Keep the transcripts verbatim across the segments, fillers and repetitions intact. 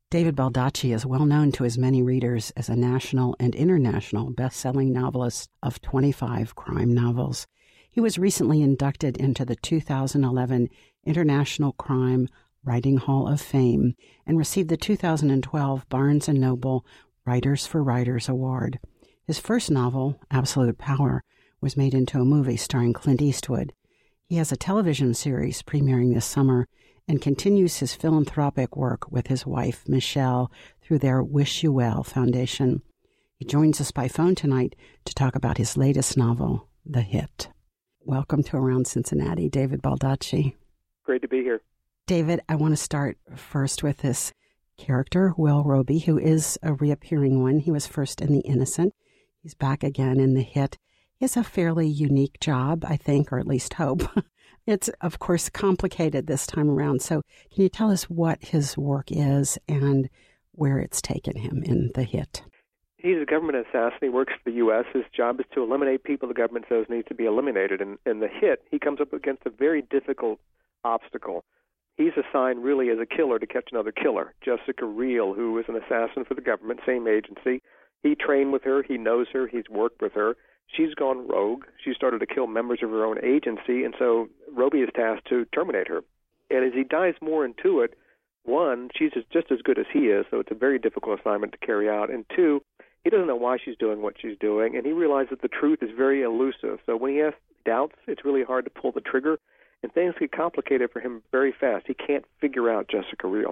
David Baldacci is well known to his many readers as a national and international best-selling novelist of twenty-five crime novels. He was recently inducted into the two thousand eleven International Crime Writing Hall of Fame and received the two thousand twelve Barnes and Noble Writers for Writers Award. His first novel, Absolute Power, was made into a movie starring Clint Eastwood. He has a television series premiering this summer and continues his philanthropic work with his wife, Michelle, through their Wish You Well Foundation. He joins us by phone tonight to talk about his latest novel, The Hit. Welcome to Around Cincinnati, David Baldacci. Great to be here. David, I want to start first with this character, Will Roby, who is a reappearing one. He was first in The Innocent. He's back again in The Hit. He has a fairly unique job, I think, or at least hope. It's, of course, complicated this time around. So can you tell us what his work is and where it's taken him in The Hit? He's a government assassin. He works for the U S His job is to eliminate people the government says need to be eliminated. And in The Hit, he comes up against a very difficult obstacle. He's assigned really as a killer to catch another killer, Jessica Reel, who is an assassin for the government, same agency. He trained with her. He knows her. He's worked with her. She's gone rogue. She started to kill members of her own agency, and so Roby is tasked to terminate her. And as he dives more into it, one, she's just as good as he is, so it's a very difficult assignment to carry out. And two, he doesn't know why she's doing what she's doing, and he realizes that the truth is very elusive. So when he has doubts, it's really hard to pull the trigger, and things get complicated for him very fast. He can't figure out Jessica Reel.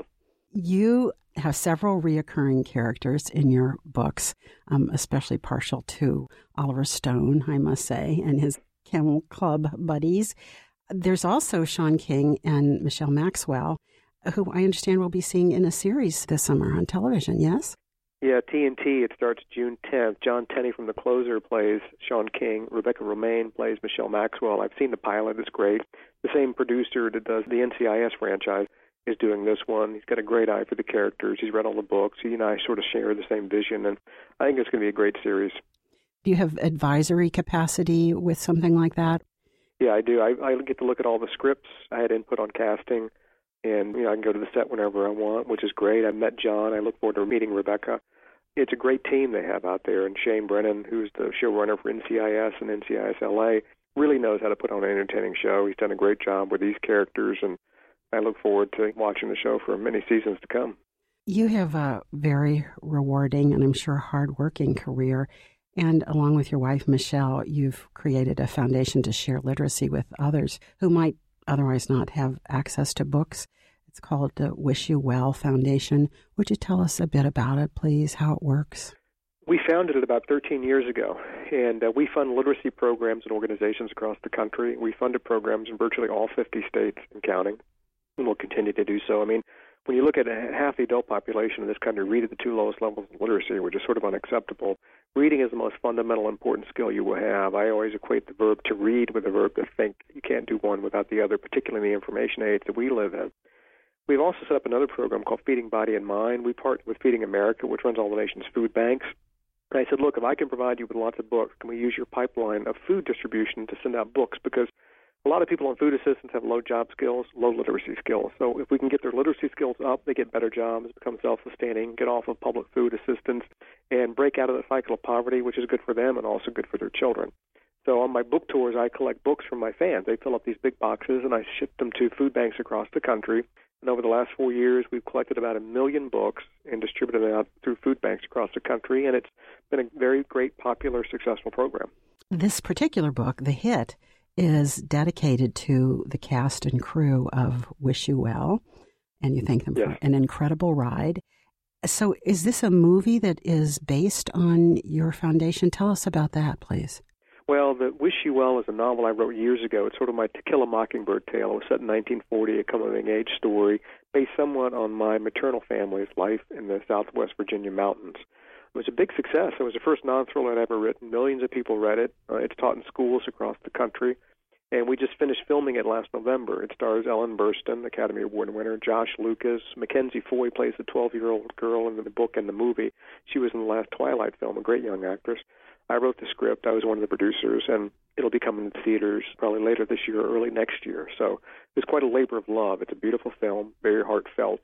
You have several reoccurring characters in your books, um, especially partial to Oliver Stone, I must say, and his Kennel Club buddies. There's also Sean King and Michelle Maxwell, who I understand we'll be seeing in a series this summer on television, yes? Yeah, T N T, it starts June tenth. John Tenney from The Closer plays Sean King. Rebecca Romaine plays Michelle Maxwell. I've seen the pilot. It's great. The same producer that does the N C I S franchise is doing this one. He's got a great eye for the characters. He's read all the books. He and I sort of share the same vision, and I think it's going to be a great series. Do you have advisory capacity with something like that? Yeah, I do. I, I get to look at all the scripts. I had input on casting, and you know I can go to the set whenever I want, which is great. I met John. I look forward to meeting Rebecca. It's a great team they have out there, and Shane Brennan, who's the showrunner for N C I S and N C I S L A, really knows how to put on an entertaining show. He's done a great job with these characters, and I look forward to watching the show for many seasons to come. You have a very rewarding and I'm sure hardworking career. And along with your wife, Michelle, you've created a foundation to share literacy with others who might otherwise not have access to books. It's called the Wish You Well Foundation. Would you tell us a bit about it, please, how it works? We founded it about thirteen years ago, and uh, we fund literacy programs and organizations across the country. We funded programs in virtually all fifty states and counting, and we'll continue to do so. I mean, when you look at half the adult population in this country read at the two lowest levels of literacy, which is sort of unacceptable, reading is the most fundamental, important skill you will have. I always equate the verb to read with the verb to think. You can't do one without the other, particularly in the information age that we live in. We've also set up another program called Feeding Body and Mind. We partner with Feeding America, which runs all the nation's food banks. And I said, look, if I can provide you with lots of books, can we use your pipeline of food distribution to send out books? Because a lot of people on food assistance have low job skills, low literacy skills. So if we can get their literacy skills up, they get better jobs, become self-sustaining, get off of public food assistance, and break out of the cycle of poverty, which is good for them and also good for their children. So on my book tours, I collect books from my fans. They fill up these big boxes, and I ship them to food banks across the country. And over the last four years, we've collected about a million books and distributed them out through food banks across the country, and it's been a very great, popular, successful program. This particular book, The Hit, is dedicated to the cast and crew of Wish You Well, and you thank them yes. for an incredible ride. So is this a movie that is based on your foundation? Tell us about that, please. Well, the Wish You Well is a novel I wrote years ago. It's sort of my To Kill a Mockingbird tale. It was set in nineteen forty, a coming-of-age story based somewhat on my maternal family's life in the southwest Virginia mountains. It was a big success. It was the first non-thriller I'd ever written. Millions of people read it. Uh, it's taught in schools across the country. And we just finished filming it last November. It stars Ellen Burstyn, Academy Award winner, Josh Lucas. Mackenzie Foy plays the twelve-year-old girl in the book and the movie. She was in the last Twilight film, a great young actress. I wrote the script. I was one of the producers, and it'll be coming to theaters probably later this year or early next year. So it's quite a labor of love. It's a beautiful film, very heartfelt,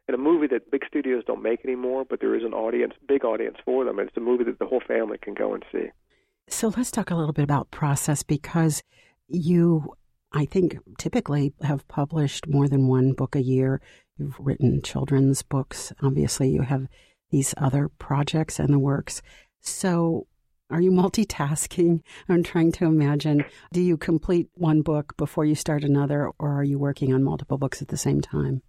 and a movie that big studios don't make anymore, but there is an audience, big audience for them. And it's a movie that the whole family can go and see. So let's talk a little bit about process, because you, I think, typically have published more than one book a year. You've written children's books. Obviously, you have these other projects in the works. So are you multitasking? I'm trying to imagine. Do you complete one book before you start another, or are you working on multiple books at the same time?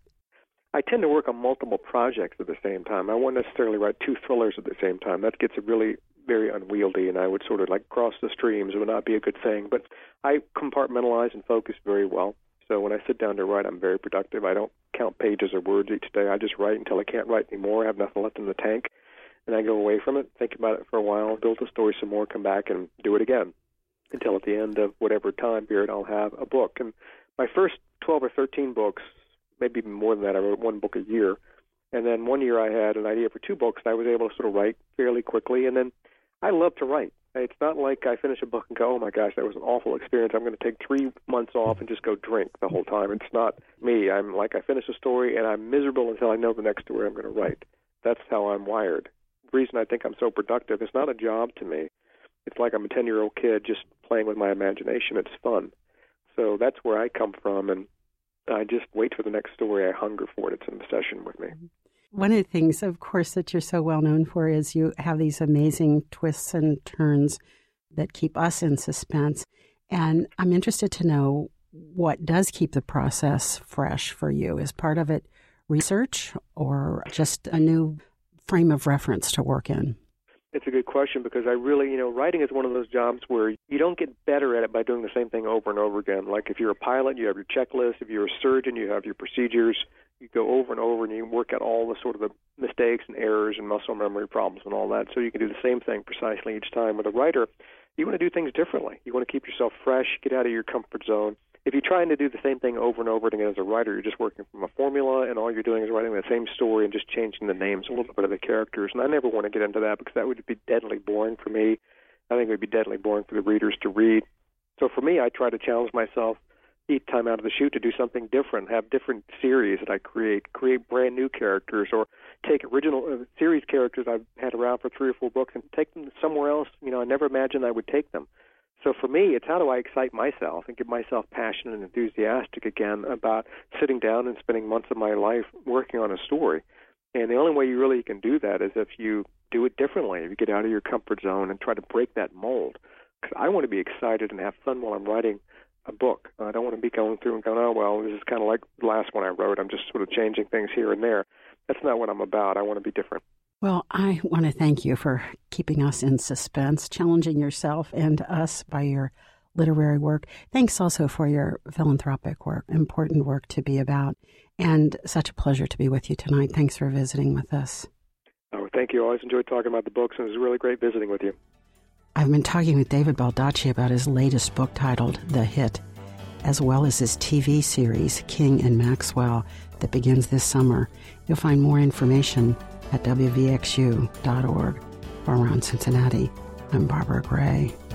I tend to work on multiple projects at the same time. I won't necessarily write two thrillers at the same time. That gets really very unwieldy, and I would sort of like cross the streams. It would not be a good thing. But I compartmentalize and focus very well. So when I sit down to write, I'm very productive. I don't count pages or words each day. I just write until I can't write anymore. I have nothing left in the tank. And I go away from it, think about it for a while, build the story some more, come back and do it again until at the end of whatever time period I'll have a book. And my first twelve or thirteen books, maybe even more than that, I wrote one book a year. And then one year I had an idea for two books, and I was able to sort of write fairly quickly. And then I love to write. It's not like I finish a book and go, oh, my gosh, that was an awful experience. I'm going to take three months off and just go drink the whole time. It's not me. I'm like, I finish a story, and I'm miserable until I know the next story I'm going to write. That's how I'm wired. The reason I think I'm so productive, it's not a job to me. It's like I'm a ten-year-old kid just playing with my imagination. It's fun. So that's where I come from, and I just wait for the next story. I hunger for it. It's an obsession with me. One of the things, of course, that you're so well known for is you have these amazing twists and turns that keep us in suspense. And I'm interested to know what does keep the process fresh for you. Is part of it research or just a new frame of reference to work in? It's a good question, because I really, you know, writing is one of those jobs where you don't get better at it by doing the same thing over and over again. Like if you're a pilot, you have your checklist. If you're a surgeon, you have your procedures. You go over and over and you work out all the sort of the mistakes and errors and muscle memory problems and all that, so you can do the same thing precisely each time. With a writer, you want to do things differently. You want to keep yourself fresh, get out of your comfort zone. If you're trying to do the same thing over and over again as a writer, you're just working from a formula, and all you're doing is writing the same story and just changing the names a little bit of the characters. And I never want to get into that, because that would be deadly boring for me. I think it would be deadly boring for the readers to read. So for me, I try to challenge myself each time out of the chute to do something different, have different series that I create, create brand new characters, or take original uh, series characters I've had around for three or four books and take them somewhere else. You know, I never imagined I would take them. So for me, it's how do I excite myself and get myself passionate and enthusiastic again about sitting down and spending months of my life working on a story. And the only way you really can do that is if you do it differently, if you get out of your comfort zone and try to break that mold. Because I want to be excited and have fun while I'm writing a book. I don't want to be going through and going, oh, well, this is kind of like the last one I wrote. I'm just sort of changing things here and there. That's not what I'm about. I want to be different. Well, I want to thank you for keeping us in suspense, challenging yourself and us by your literary work. Thanks also for your philanthropic work, important work to be about, and such a pleasure to be with you tonight. Thanks for visiting with us. Oh, thank you. I always enjoyed talking about the books, and it was really great visiting with you. I've been talking with David Baldacci about his latest book titled The Hit, as well as his T V series, King and Maxwell, that begins this summer. You'll find more information at W V X U dot org. For Around Cincinnati, I'm Barbara Gray.